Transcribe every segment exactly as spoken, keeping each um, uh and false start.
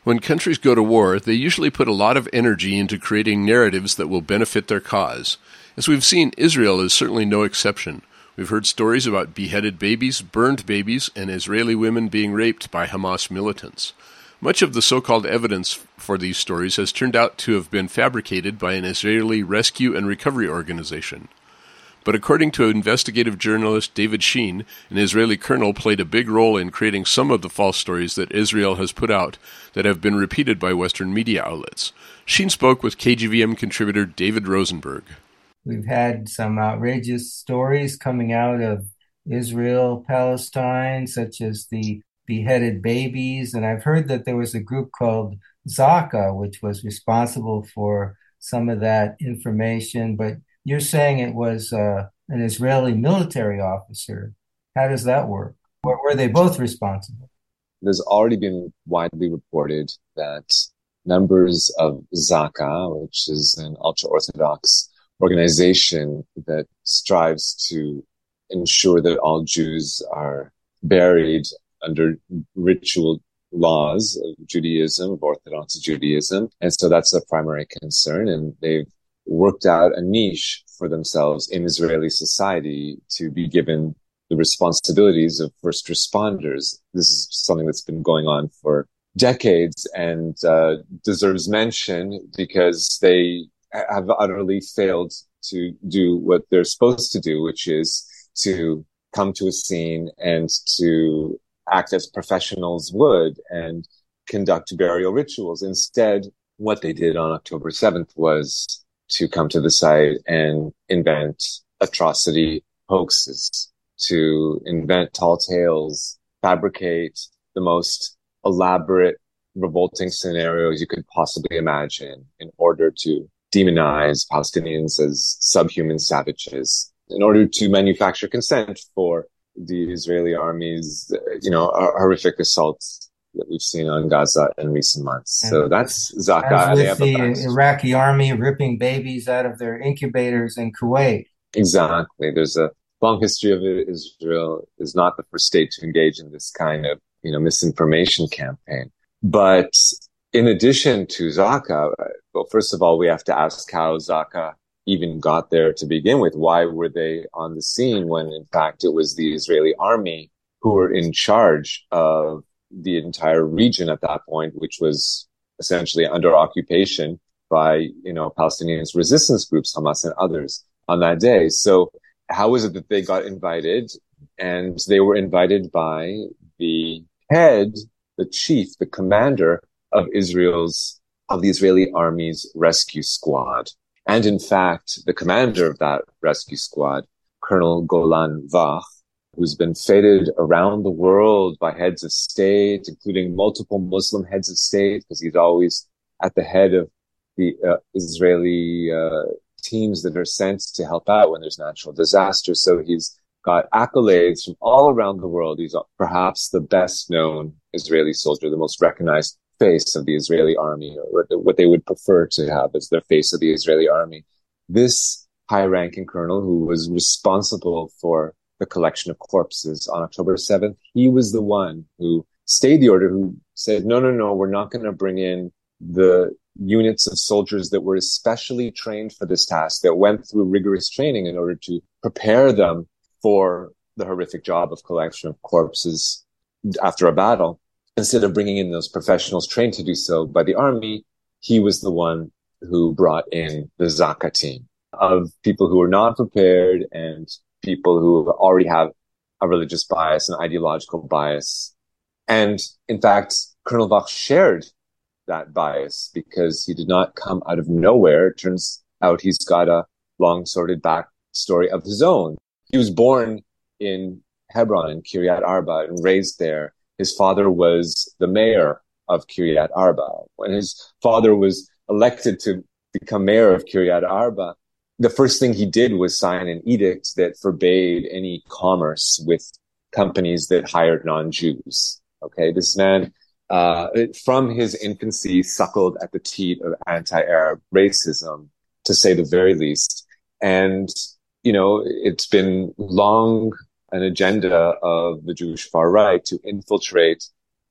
When countries go to war, they usually put a lot of energy into creating narratives that will benefit their cause. As we've seen, Israel is certainly no exception. We've heard stories about beheaded babies, burned babies, and Israeli women being raped by Hamas militants. Much of the so-called evidence for these stories has turned out to have been fabricated by an Israeli rescue and recovery organization. But according to investigative journalist David Sheen, an Israeli colonel played a big role in creating some of the false stories that Israel has put out that have been repeated by Western media outlets. Sheen spoke with K G V M contributor David Rosenberg. We've had some outrageous stories coming out of Israel, Palestine, such as the beheaded babies. And I've heard that there was a group called Zaka, which was responsible for some of that information. But you're saying it was uh, an Israeli military officer. How does that work? Were, were they both responsible? There's already been widely reported that members of Zaka, which is an ultra-Orthodox organization that strives to ensure that all Jews are buried under ritual laws of Judaism, of Orthodox Judaism. And so that's a primary concern. And they've worked out a niche for themselves in Israeli society to be given the responsibilities of first responders. This is something that's been going on for decades and uh, deserves mention because they have utterly failed to do what they're supposed to do, which is to come to a scene and to act as professionals would and conduct burial rituals. Instead, what they did on October seventh was to come to the site and invent atrocity hoaxes, to invent tall tales, fabricate the most elaborate, revolting scenarios you could possibly imagine in order to demonize Palestinians as subhuman savages, in order to manufacture consent for the Israeli army's, you know, horrific assaults that we've seen on Gaza in recent months. And so that's Zaka. As with the Iraqi army ripping babies out of their incubators in Kuwait. Exactly. There's a long history of it. Israel is not the first state to engage in this kind of, you know, misinformation campaign. But in addition to Zaka, well, first of all, we have to ask how Zaka even got there to begin with. Why were they on the scene when, in fact, it was the Israeli army who were in charge of the entire region at that point, which was essentially under occupation by, you know, Palestinian resistance groups, Hamas and others on that day. So how was it that they got invited? And they were invited by the head, the chief, the commander of Israel's, of the Israeli army's rescue squad. And in fact, the commander of that rescue squad, Colonel Golan Vach, who's been feted around the world by heads of state, including multiple Muslim heads of state, because he's always at the head of the uh, Israeli uh, teams that are sent to help out when there's natural disasters. So he's got accolades from all around the world. He's perhaps the best known Israeli soldier, the most recognized face of the Israeli army, or what they would prefer to have as their face of the Israeli army. This high-ranking colonel who was responsible for the collection of corpses on October seventh, he was the one who stayed the order, who said, no, no, no, we're not going to bring in the units of soldiers that were especially trained for this task, that went through rigorous training in order to prepare them for the horrific job of collection of corpses after a battle. Instead of bringing in those professionals trained to do so by the army, he was the one who brought in the Zaka team of people who were not prepared and people who already have a religious bias, an ideological bias. And in fact, Colonel Vach shared that bias because he did not come out of nowhere. It turns out he's got a long sordid backstory of his own. He was born in Hebron, in Kiryat Arba, and raised there. His father was the mayor of Kiryat Arba. When his father was elected to become mayor of Kiryat Arba, the first thing he did was sign an edict that forbade any commerce with companies that hired non-Jews. Okay, this man, uh, from his infancy, suckled at the teat of anti-Arab racism, to say the very least. And, you know, it's been long an agenda of the Jewish far right to infiltrate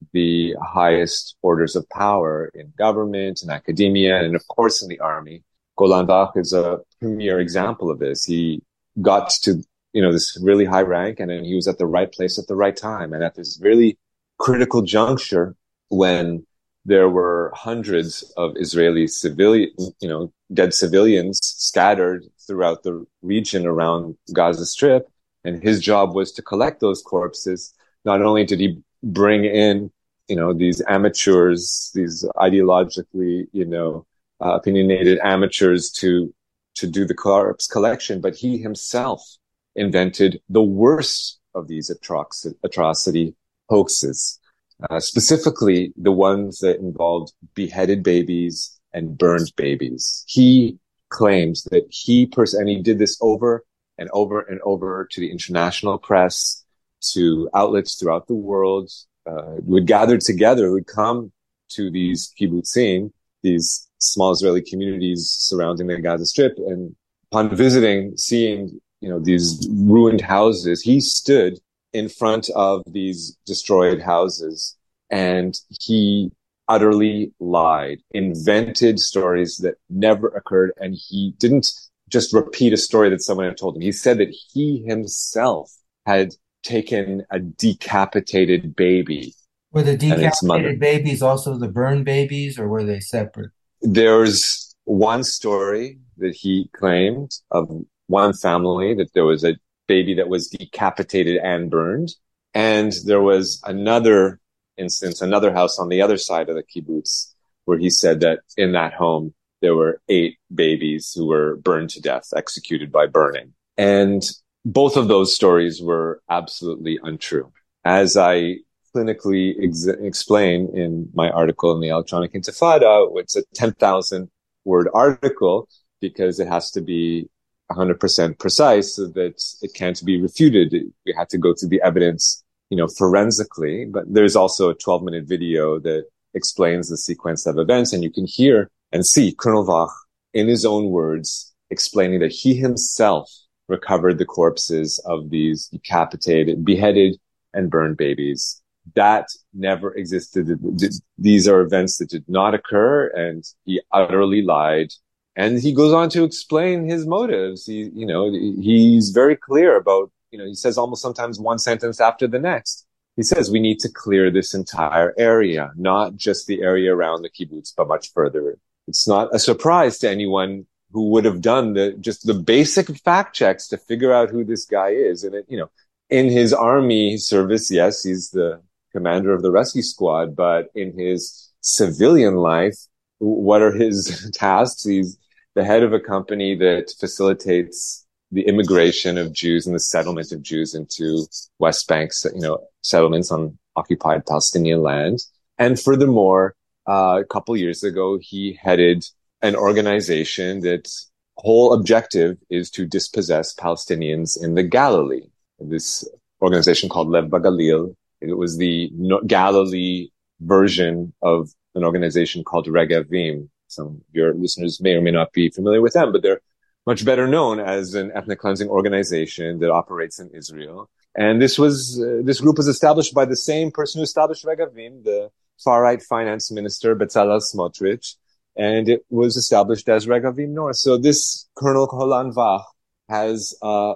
the highest orders of power in government and academia, and of course in the army. Golan Vach is a premier example of this. He got to, you know, this really high rank, and then he was at the right place at the right time. And at this really critical juncture when there were hundreds of Israeli civilian, you know, dead civilians scattered throughout the region around Gaza Strip, and his job was to collect those corpses. Not only did he bring in, you know, these amateurs, these ideologically, you know, uh, opinionated amateurs to to do the corpse collection, but he himself invented the worst of these atroc- atrocity hoaxes, uh, specifically the ones that involved beheaded babies and burned babies. He claims that he pers- and he did this over and over and over to the international press, to outlets throughout the world, uh, would gather together, would come to these kibbutzim, these small Israeli communities surrounding the Gaza Strip, and upon visiting, seeing, you know, these ruined houses, he stood in front of these destroyed houses and he utterly lied, invented stories that never occurred, and he didn't just repeat a story that someone had told him. He said that he himself had taken a decapitated baby. Were the and its mother. decapitated babies also the burned babies, or were they separate? There's one story that he claimed of one family that there was a baby that was decapitated and burned. And there was another instance, another house on the other side of the kibbutz, where he said that in that home, there were eight babies who were burned to death, executed by burning. And both of those stories were absolutely untrue. As I clinically ex- explain in my article in the Electronic Intifada, it's a ten thousand word article because it has to be one hundred percent precise so that it can't be refuted. We had to go through the evidence, you know, forensically, but there's also a twelve minute video that explains the sequence of events, and you can hear and see Colonel Vach in his own words explaining that he himself recovered the corpses of these decapitated, beheaded, and burned babies. That never existed. These are events that did not occur, and he utterly lied. And he goes on to explain his motives. He, you know, he's very clear about, you know, he says almost sometimes one sentence after the next. He says, we need to clear this entire area, not just the area around the kibbutz, but much further. It's not a surprise to anyone who would have done the, just the basic fact checks to figure out who this guy is. And it, you know, in his army service, yes, he's the commander of the rescue squad, but in his civilian life, what are his tasks? He's the head of a company that facilitates the immigration of Jews and the settlement of Jews into West Bank, you know, settlements on occupied Palestinian land. And furthermore, uh, a couple years ago, he headed an organization that's whole objective is to dispossess Palestinians in the Galilee. This organization called Lev Bagalil. It was the Galilee version of an organization called Regavim. Some of your listeners may or may not be familiar with them, but they're much better known as an ethnic cleansing organization that operates in Israel. And this was, uh, this group was established by the same person who established Regavim, the far-right finance minister, Bezalel Smotrich, and it was established as Regavim North. So this Colonel Golan Vach has a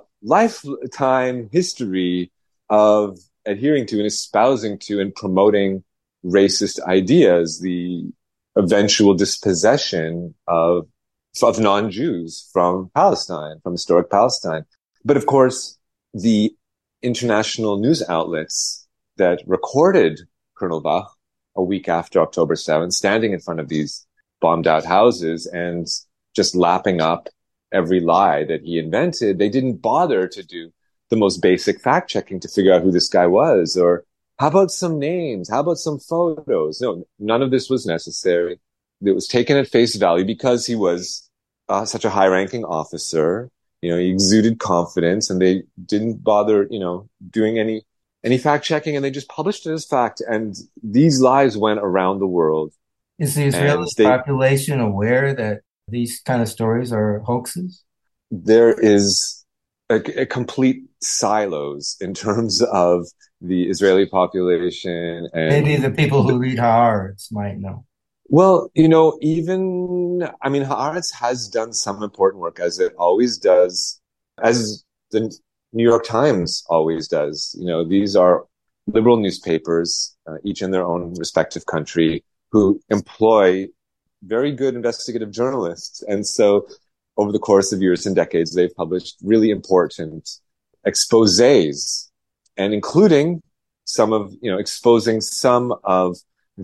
lifetime history of adhering to and espousing to and promoting racist ideas, the eventual dispossession of of non-Jews from Palestine, from historic Palestine. But of course, the international news outlets that recorded Colonel Vach a week after October seventh, standing in front of these bombed out houses and just lapping up every lie that he invented, they didn't bother to do the most basic fact checking to figure out who this guy was, or how about some names? How about some photos? No, none of this was necessary. It was taken at face value because he was uh, such a high-ranking officer. You know, he exuded confidence, and they didn't bother, you know, doing any any fact checking, and they just published it as fact. And these lies went around the world. Is the Israeli they, population aware that these kind of stories are hoaxes? There is a, a complete silos in terms of the Israeli population. And Maybe the people the, who read Haaretz might know. well, you know, even, I mean, Haaretz has done some important work, as it always does, as the New York Times always does. You know, these are liberal newspapers, uh, each in their own respective country, who employ very good investigative journalists. And so over the course of years and decades, they've published really important exposés, and including some of, you know, exposing some of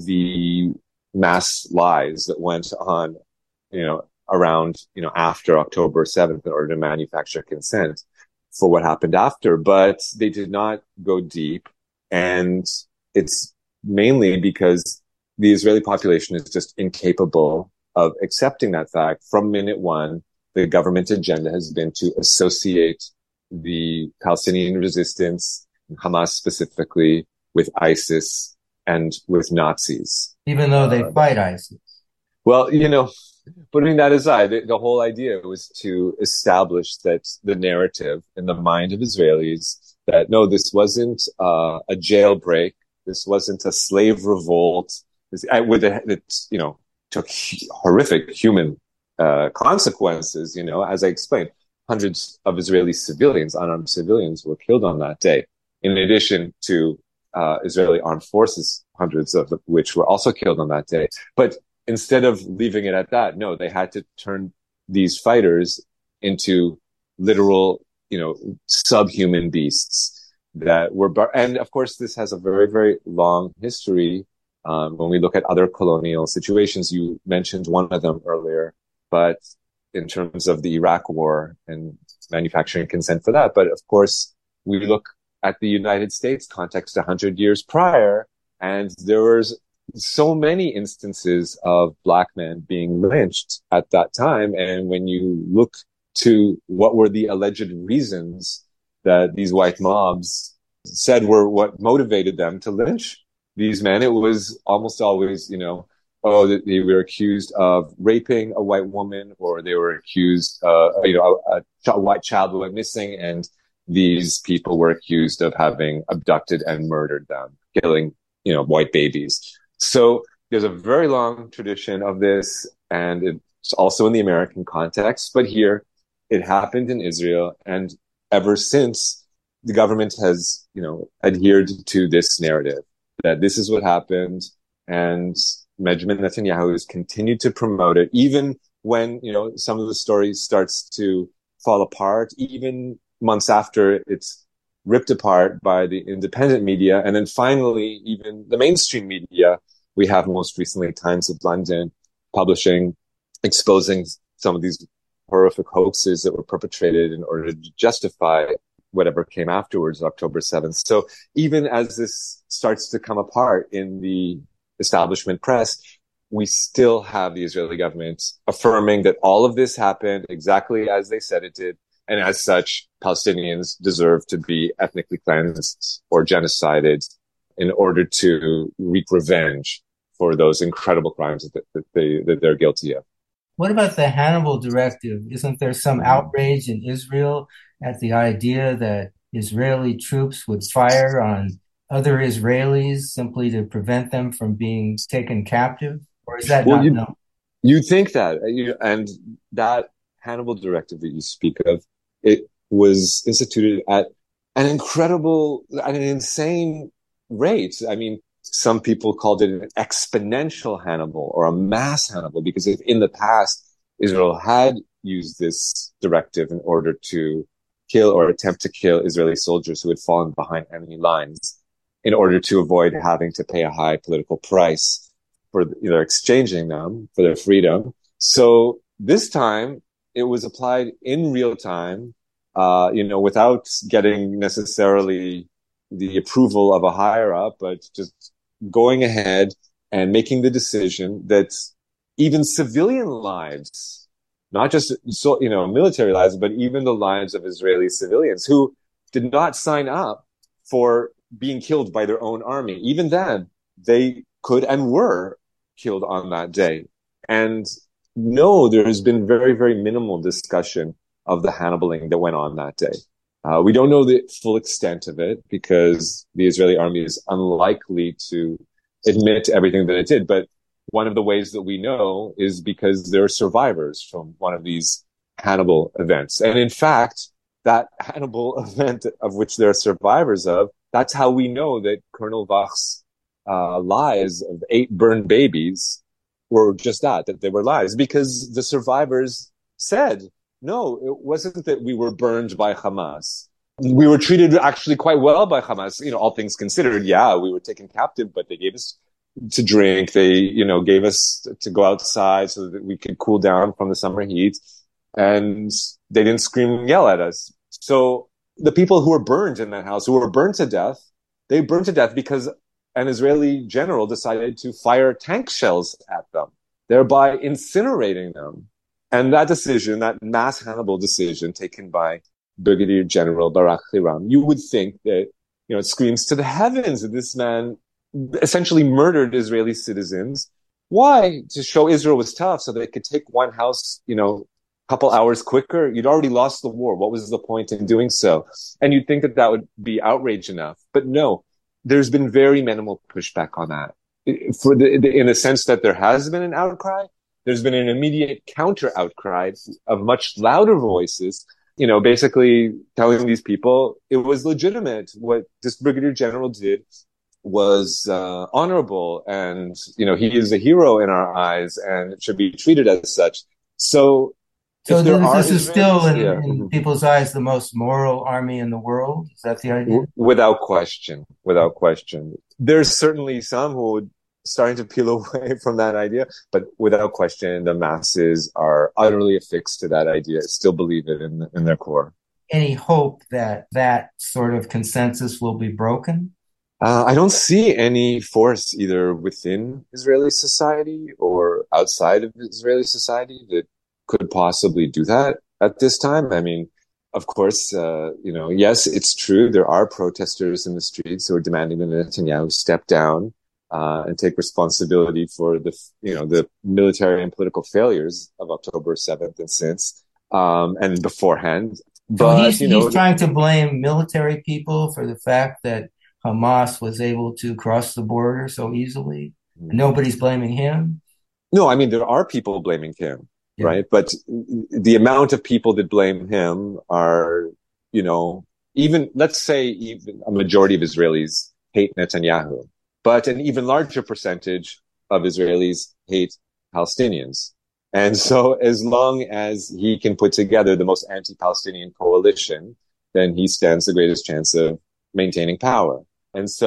the mass lies that went on, you know, around, you know, after October seventh in order to manufacture consent for what happened after. But they did not go deep. And it's mainly because the Israeli population is just incapable of accepting that fact. From minute one, the government agenda has been to associate the Palestinian resistance, Hamas specifically, with ISIS and with Nazis. Even though they uh, fight ISIS. Well, you know, putting that aside, the, the whole idea was to establish that the narrative in the mind of Israelis that, no, this wasn't uh, a jailbreak. This wasn't a slave revolt. This, I, with it, it, you know, took horrific human uh, consequences, you know, as I explained. Hundreds of Israeli civilians, unarmed civilians, were killed on that day, in addition to uh, Israeli armed forces, hundreds of which were also killed on that day. But instead of leaving it at that, no, they had to turn these fighters into literal, you know, subhuman beasts that were, bar- and of course, this has a very, very long history. Um, when we look at other colonial situations, you mentioned one of them earlier, but in terms of the Iraq War and manufacturing consent for that. But of course, we look at the United States context one hundred years prior, and there was so many instances of black men being lynched at that time. And when you look to what were the alleged reasons that these white mobs said were what motivated them to lynch these men, it was almost always, you know, oh, they were accused of raping a white woman, or they were accused, uh, you know, a, a white child went missing, and these people were accused of having abducted and murdered them, killing, you know, white babies. So there's a very long tradition of this, and it's also in the American context, but here it happened in Israel, and ever since the government has, you know, adhered to this narrative that this is what happened, and Benjamin Netanyahu has continued to promote it, even when, you know, some of the stories starts to fall apart, even months after it's ripped apart by the independent media. And then finally, even the mainstream media, we have most recently Times of London publishing, exposing some of these horrific hoaxes that were perpetrated in order to justify whatever came afterwards, October seventh. So even as this starts to come apart in the establishment press, we still have the Israeli government affirming that all of this happened exactly as they said it did. And as such, Palestinians deserve to be ethnically cleansed or genocided in order to wreak revenge for those incredible crimes that, that, they, that they're guilty of. What about the Hannibal Directive? Isn't there some outrage in Israel at the idea that Israeli troops would fire on other Israelis simply to prevent them from being taken captive? Or is that well, not you, known? You think that, and that Hannibal Directive that you speak of, it was instituted at an incredible, at an insane rate. I mean, some people called it an exponential Hannibal or a mass Hannibal, because if in the past Israel had used this directive in order to kill or attempt to kill Israeli soldiers who had fallen behind enemy lines in order to avoid having to pay a high political price for either exchanging them for their freedom. So this time it was applied in real time, uh, you know, without getting necessarily the approval of a higher up, but just going ahead and making the decision that even civilian lives, not just, so, you know, military lives, but even the lives of Israeli civilians who did not sign up for being killed by their own army. Even then, they could and were killed on that day. And no, there has been very, very minimal discussion of the Hannibaling that went on that day. Uh, we don't know the full extent of it because the Israeli army is unlikely to admit everything that it did. But one of the ways that we know is because there are survivors from one of these Hannibal events. And in fact, that Hannibal event of which there are survivors of, that's how we know that Colonel Vach's uh, lies of eight burned babies were just that, that they were lies, because the survivors said, no, it wasn't that we were burned by Hamas. We were treated actually quite well by Hamas, you know, all things considered. Yeah, we were taken captive, but they gave us to drink. They, you know, gave us to go outside so that we could cool down from the summer heat. And they didn't scream and yell at us. So the people who were burned in that house, who were burned to death, they burned to death because an Israeli general decided to fire tank shells at them, thereby incinerating them. And that decision, that mass Hannibal decision taken by Brigadier General Barak Hiram, you would think that, you know, it screams to the heavens that this man essentially murdered Israeli citizens. Why? To show Israel was tough so they could take one house, you know, a couple hours quicker. You'd already lost the war. What was the point in doing so? And you'd think that that would be outrage enough. But no, there's been very minimal pushback on that. For the, the, in the sense that there has been an outcry, there's been an immediate counter outcry of much louder voices, you know, basically telling these people it was legitimate. What this brigadier general did was uh, honorable, and, you know, he is a hero in our eyes and should be treated as such. So, so there this, this is still, in, yeah. in people's eyes, the most moral army in the world? Is that the idea? W- without question. Without question. There's certainly some who would starting to peel away from that idea, but without question, the masses are utterly affixed to that idea, still believe it in, in their core. Any hope that that sort of consensus will be broken? Uh, I don't see any force either within Israeli society or outside of Israeli society that could possibly do that at this time. I mean, of course, uh, you know, yes, it's true. There are protesters in the streets who are demanding that Netanyahu step down Uh, and take responsibility for the, you know, the military and political failures of October seventh and since, um, and beforehand. So but, he's, you know, he's trying to blame military people for the fact that Hamas was able to cross the border so easily. Mm-hmm. Nobody's blaming him. No, I mean, there are people blaming him, yeah. Right? But the amount of people that blame him are, you know, even, let's say even a majority of Israelis hate Netanyahu. But an even larger percentage of Israelis hate Palestinians. And so as long as he can put together the most anti-Palestinian coalition, then he stands the greatest chance of maintaining power. And so,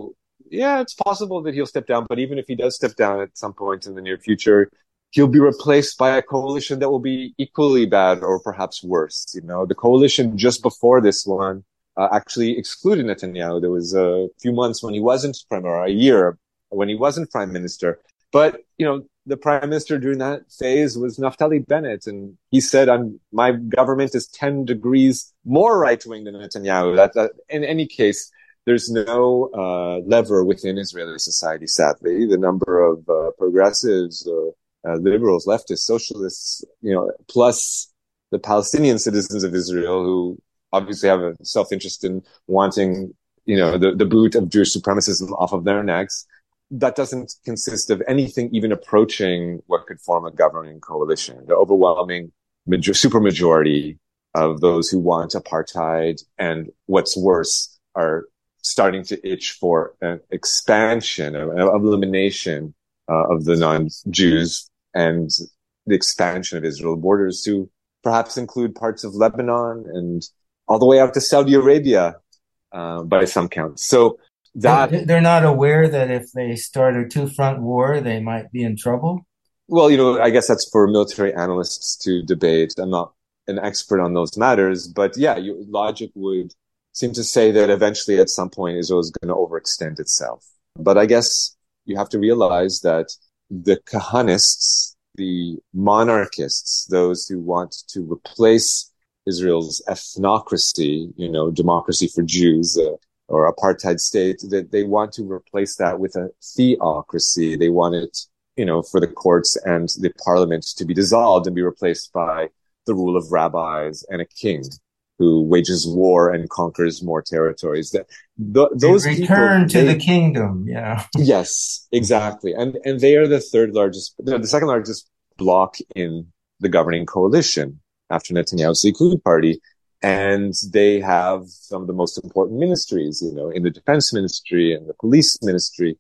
yeah, it's possible that he'll step down. But even if he does step down at some point in the near future, he'll be replaced by a coalition that will be equally bad or perhaps worse. You know, the coalition just before this one Uh, actually excluded Netanyahu. There was a few months when he wasn't prime, or a year when he wasn't prime minister. But, you know, the prime minister during that phase was Naftali Bennett. And he said, I'm, my government is ten degrees more right-wing than Netanyahu. That, that, in any case, there's no uh, lever within Israeli society, sadly. The number of uh, progressives, or uh, liberals, leftists, socialists, you know, plus the Palestinian citizens of Israel who obviously have a self-interest in wanting, you know, the, the boot of Jewish supremacism off of their necks. That doesn't consist of anything even approaching what could form a governing coalition. The overwhelming major, supermajority of those who want apartheid, and what's worse, are starting to itch for an expansion, an elimination uh, of the non-Jews, and the expansion of Israel borders to perhaps include parts of Lebanon and all the way out to Saudi Arabia, uh, by some counts. So that they're not aware that if they start a two-front war, they might be in trouble. Well, you know, I guess that's for military analysts to debate. I'm not an expert on those matters, but yeah, you, logic would seem to say that eventually, at some point, Israel is going to overextend itself. But I guess you have to realize that the Kahanists, the monarchists, those who want to replace Israel's ethnocracy, you know, democracy for Jews, uh, or apartheid state, that they want to replace that with a theocracy. They want it, you know, for the courts and the parliament to be dissolved and be replaced by the rule of rabbis and a king. who wages war and conquers more territories. That th- those return people, to they, the kingdom. Yeah. Yes, exactly. And and they are the third largest, no, the second largest bloc in the governing coalition after Netanyahu's Likud party. And they have some of the most important ministries, you know, in the defense ministry and the police ministry.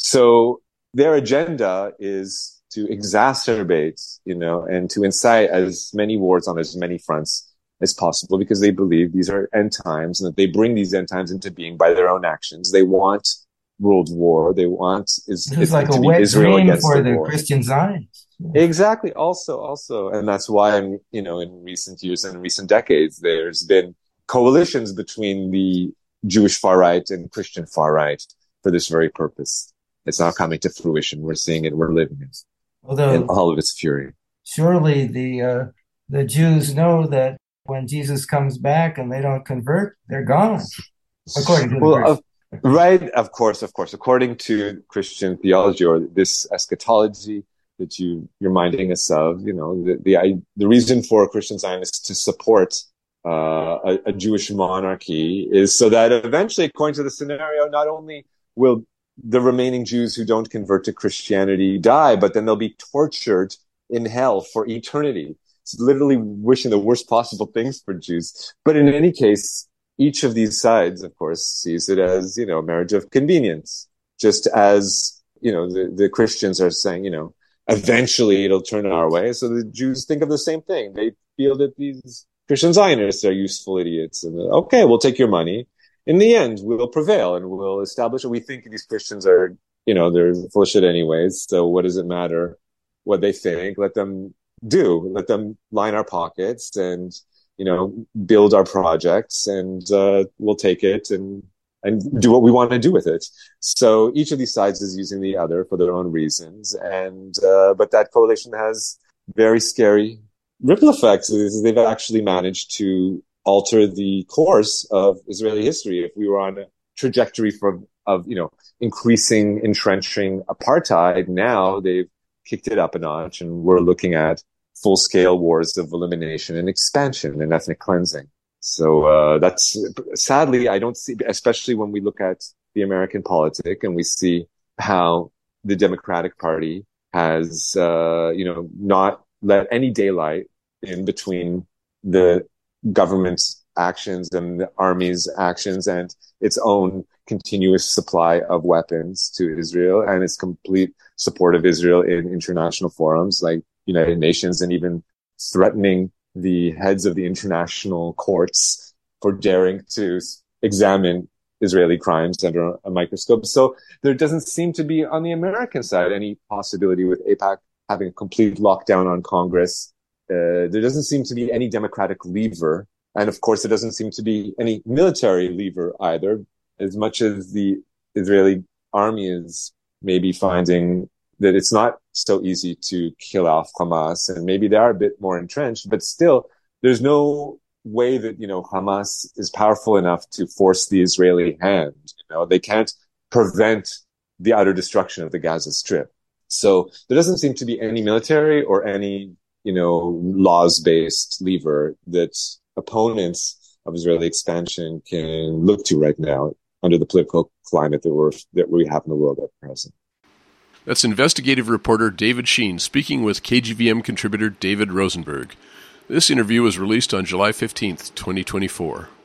So their agenda is to exacerbate, you know, and to incite as many wars on as many fronts as possible, because they believe these are end times and that they bring these end times into being by their own actions. They want world war. They want is it's like to a be wet Israel dream against for the the war. Christian Zionists. Exactly. Also, also, and that's why I'm, you know, in recent years and recent decades, there's been coalitions between the Jewish far right and Christian far right for this very purpose. It's now coming to fruition. We're seeing it. We're living it Although, in all of its fury. Surely the uh, the Jews know that when Jesus comes back and they don't convert, they're gone. According to the well, Christians. Of, right? Of course, of course. According to Christian theology or this eschatology that you you're minding us of, you know, the the, I, the reason for Christian Zionists to support uh, a, a Jewish monarchy is so that eventually, according to the scenario, not only will the remaining Jews who don't convert to Christianity die, but then they'll be tortured in hell for eternity. It's literally wishing the worst possible things for Jews. But in any case, each of these sides, of course, sees it as, you know, a marriage of convenience. Just as, you know, the, the Christians are saying, you know, eventually it'll turn our way. So the Jews think of the same thing. They feel that these Christian Zionists are useful idiots. And okay, we'll take your money. In the end, we'll prevail and we'll establish what we think these Christians are, you know, they're full of shit anyways. So what does it matter what they think? Let them do. Let them line our pockets and, you know, build our projects, and uh, we'll take it and and do what we want to do with it. So each of these sides is using the other for their own reasons, and uh, but that coalition has very scary ripple effects. They've actually managed to alter the course of Israeli history. If we were on a trajectory for of you know increasing, entrenching apartheid, now they've kicked it up a notch, and we're looking at full-scale wars of elimination and expansion and ethnic cleansing. So uh, that's sadly, I don't see, especially when we look at the American politic and we see how the Democratic Party has, uh, you know, not let any daylight in between the government's actions and the army's actions and its own continuous supply of weapons to Israel and its complete support of Israel in international forums like United Nations, and even threatening the heads of the international courts for daring to examine Israeli crimes under a microscope. So there doesn't seem to be on the American side any possibility with AIPAC having a complete lockdown on Congress. Uh, there doesn't seem to be any democratic lever. And of course, there doesn't seem to be any military lever either, as much as the Israeli army is maybe finding that it's not so easy to kill off Hamas, and maybe they are a bit more entrenched, but still, there's no way that, you know, Hamas is powerful enough to force the Israeli hand. You know, they can't prevent the utter destruction of the Gaza Strip. So there doesn't seem to be any military or any, you know, laws-based lever that opponents of Israeli expansion can look to right now under the political climate that we're that we have in the world at present. That's investigative reporter David Sheen speaking with K G V M contributor David Rosenberg. This interview was released on July fifteenth, twenty twenty-four.